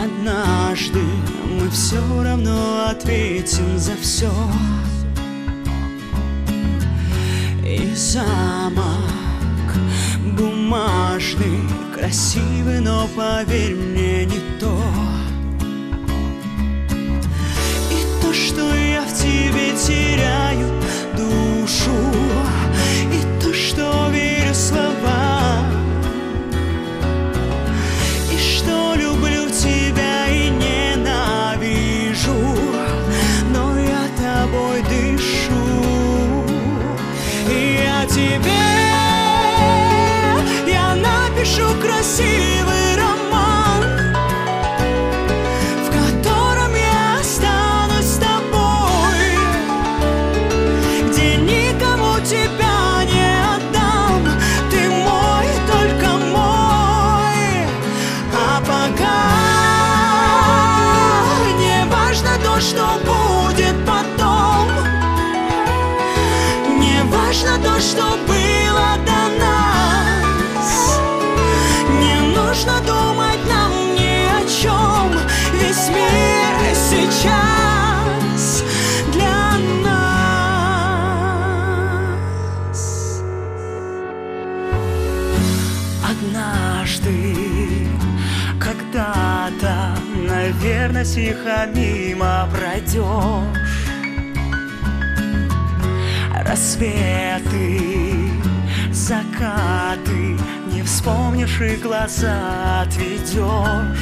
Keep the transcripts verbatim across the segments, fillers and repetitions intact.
Однажды мы все равно ответим за все. И замок бумажный, красивый, но поверь мне, не то. И то, что я в тебе теряю душу, и то, что верю словам, и что люблю тебя и ненавижу, но я тобой дышу. И я тебе, я напишу красивый роман, в котором я останусь с тобой, где никому тебя не отдам, ты мой, только мой. А пока не важно то, что будет потом, не важно то, что было до нас. Не нужно думать нам ни о чем, весь мир сейчас для нас. Однажды, когда-то, наверное, тихо мимо пройдешь. Рассветы, закаты, не вспомнишь и глаза отведешь.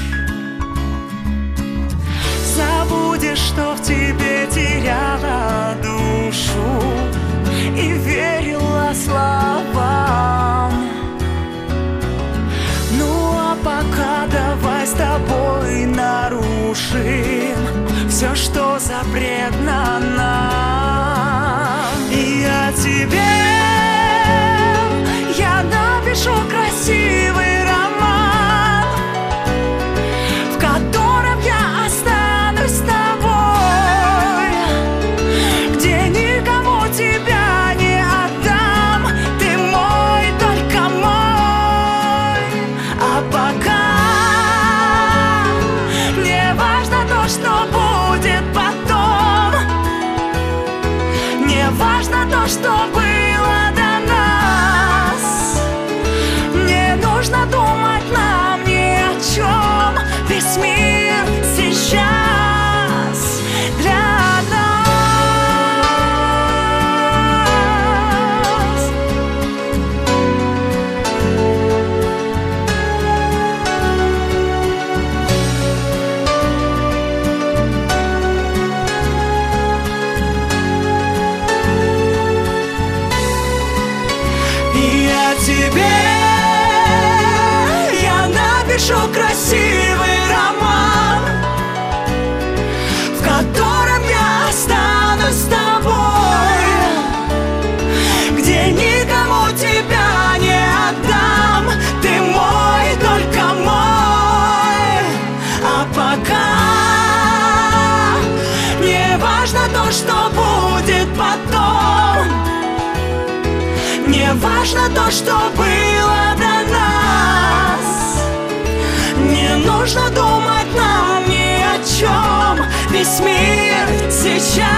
Забудешь, что в тебе теряла душу и верила словам. Ну а пока давай с тобой нарушим все, что запретно нам. И я тебе, я напишу красивый роман, в котором я останусь с тобой, где никому тебя не отдам, ты мой, только мой. А пока не важно то, что будет потом, не важно то, что было до нас. Не нужно думать нам ни о чем, весь мир сейчас для нас. И я тебе, я напишу красивый роман, в котором я останусь с тобой, где никому тебя не отдам, ты мой, только мой. А пока не важно то, что будет потом, не важно то, что было до нас. Не нужно думать нам ни о чем, весь мир сейчас